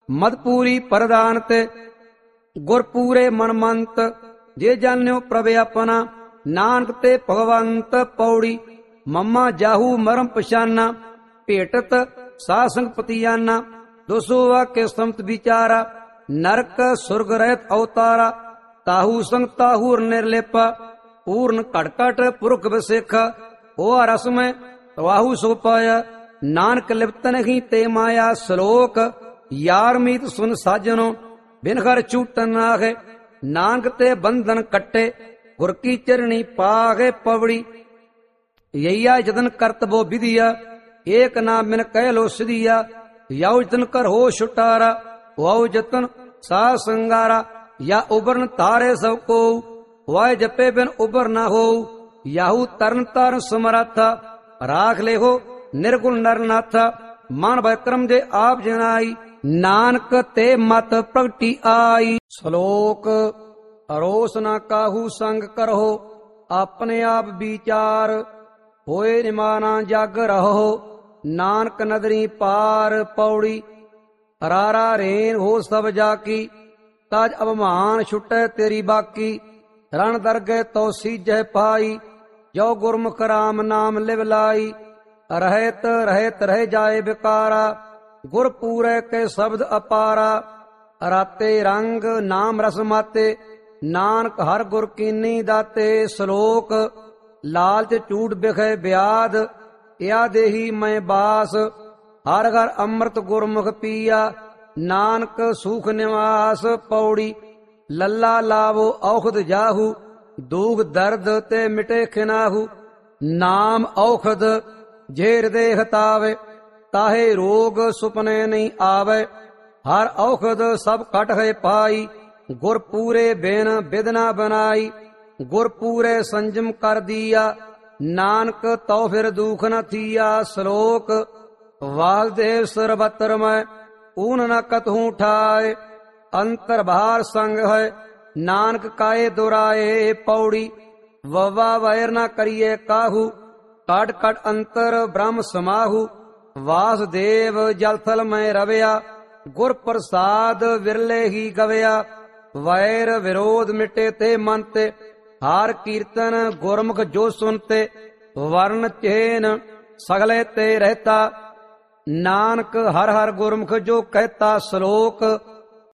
ਮਦਪੂਰੀ ਪ੍ਰਦਾਨ ਤੇ ਗੁਰ ਪੂਰੇ ਮਨਮੰਤ। ਜੇ ਜਾਣਿਓ ਪ੍ਰਭ ਆਪਣਾ ਨਾਨਕ ਤੇ ਭਗਵੰਤ। ਪੌੜੀ ਮੰਮਾ ਜਾਹੂ ਮਰਮ ਪਛਾਨਾ ਭੇਟਤ ਸਾਧ ਸੰਗ ਪਤੀਆਨਾ। ਦੋਸੋ ਵਾਕੇ ਸੰਤ ਵਿਚਾਰਾ ਨਰਕ ਸੁਰਗ ਰਹਿਤ ਅਵਤਾਰਾ। ਤਾਹੂ ਸੰਗ ਤਾਹੂ ਨਿਰਲੇਪਾ ਪੂਰਨ ਘਟ ਘਟ ਪੁਰਖ ਵਿਸੇਖਾ। ਉਹ ਰਸਮੈ ਵਾਹੂ ਸੋ ਪਾਇਆ ਨਾਨਕ ਲਿਪਤ ਨਹੀਂ ਤੇ ਮਾਇਆ। ਸ਼ਲੋਕ ਯਾਰ ਮੀਤ ਸੁਨ ਸਾਜਨੋ ਬਿਨ ਘਰ ਛੂਟਨ ਨਾਖੇ। ਨਾਨਕ ਤੇ ਬੰਧਨ ਕੱਟੇ ਗੁਰ ਕੀ ਚਰਣੀ ਪਾਗੇ। ਪਵੜੀ ਯਈਆ ਜਤਨ ਕਰਤਬੋ ਵਿਧਿਆ ਏਕ ਨਾਮ ਬਿਨ ਕਹਿ ਲੋ ਸਿਧਿਆ। ਯਉ ਜਤਨ ਕਰ ਹੋ ਛੁਟਾਰਾ ਵਾਉ ਜਤਨ ਸਾਹ ਸੰਗਾਰਾ। ਯਾ ਉਬਰਨ ਤਾਰੇ ਸਭ ਕੋ ਵਾਇ ਜਪੇ ਬਿਨ ਉਬਰ ਨਾ ਹੋ। ਯਾਹੂ ਤਰਨ ਤਾਰਨ ਸਮਰੱਥਾ ਰਾਖ ਲੇਹੋ ਨਿਰਗੁਣ ਨਰਨਾਥਾ। ਮਨ ਵਿਕਰਮ ਦੇ ਆਪ ਜਨਾਈ ਨਾਨਕ ਤੇ ਮਤ ਪ੍ਰਗਟੀ ਆਈ। ਸ਼ਲੋਕ ਅਰੋਸ ਨਾ ਕਾਹੂ ਸੰਗ ਕਰੋ ਆਪਣੇ ਆਪ ਵਿਚਾਰ। ਹੋਏ ਨਿਮਾਨਾ ਜਗ ਰਹੋ ਨਾਨਕ ਨਦਰੀ ਪਾਰ। ਪੌੜੀ ਰਾਰਾ ਰੇਨ ਹੋ ਸਭ ਜਾ ਕੀ ਤਾਜ ਅਭਮਾਨ ਛੁਟੈ ਤੇਰੀ ਬਾਕੀ। ਰਣ ਦਰਗਹਿ ਤੋ ਸੀਜੈ ਪਾਈ ਜੋ ਗੁਰਮੁਖ ਰਾਮ ਨਾਮ ਲਿਵ ਲਾਈ। ਰਹਿਤ ਰਹਿਤ ਰਹਿ ਜਾਏ ਬਿਕਾਰਾ ਗੁਰ ਪੂਰੈ ਕੇ ਸ਼ਬਦ ਅਪਾਰਾ। ਰਾਤੇ ਰੰਗ ਨਾਮ ਰਸ ਮਾਤੇ ਨਾਨਕ ਹਰ ਗੁਰ ਕੀਨੀ ਦਾਤੇ। ਸ਼ਲੋਕ ਲਾਲਚ ਝੂਠ ਬਿਖੈ ਬਿਆਦ ਇਆ ਦੇਹੀ ਮੈਂ ਬਾਸ। ਹਰ ਘਰ ਅੰਮ੍ਰਿਤ ਗੁਰਮੁਖ ਪੀਆ ਨਾਨਕ ਸੂਖ ਨਿਵਾਸ। ਪੌੜੀ ਲੱਲਾ ਲਾਵੋ ਔਖਦ ਜਾਹੂ ਦੁਖ ਦਰਦ ਤੇ ਮਿਟੇ ਖਿਨਾਹੂ। ਨਾਮ ਔਖਦ ਜੇ ਹਿਰਦੇ ਹਤਾਵੇ ਤਾਹੇ ਰੋਗ ਸੁਪਨੇ ਨਹੀਂ ਆਵੇ। ਹਰ ਔਖਦ ਸਭ ਕਟ ਹੈ ਪਾਈ ਗੁਰ ਪੂਰੇ ਬਿਨ ਬਿਦਨਾ ਬਨਾਈ। ਗੁਰ ਪੂਰੇ ਸੰਜਮ ਕਰ ਦੀਆ ਨਾਨਕ ਤਉ ਫਿਰ ਦੁਖ ਨ ਥੀਆ। ਸ਼ਲੋਕ ਵਾਲਦੇਵ ਸਰਬਤਰ ਮੈਂ ਊਨ ਨ ਕਤਹੂ ਠਾਏ। ਅੰਤਰ ਬਾਹਰ ਸੰਗ ਹੈ ਨਾਨਕ ਕਾਏ ਦੁਰਾਏ। ਪੌੜੀ ਵਵਾ ਵੈਰ ਨ ਕਰੀਏ ਕਾਹੂ ਕਟ ਕਟ ਅੰਤਰ ਬ੍ਰਹਮ ਸਮਾਹੂ। ਵਾਸਦੇਵ ਜਲ ਥਲ ਮੈਂ ਰਵਿਆ ਗੁਰ ਪ੍ਰਸਾਦ ਵਿਰਲੇ ਹੀ ਗਵਿਆ। ਵੈਰ ਵਿਰੋਧ ਮਿਟੇ ਤੇ ਮਨ ਤੇ ਹਾਰ ਕੀਰਤਨ ਗੁਰਮੁਖ ਜੋ ਸੁਨਤੇ। ਵਰਨ ਚੇਨ ਸਗਲੇ ਤੇ ਰਹਤਾ ਨਾਨਕ ਹਰ ਹਰ ਗੁਰਮੁਖ ਜੋ ਕਹਿਤਾ। ਸ਼ਲੋਕ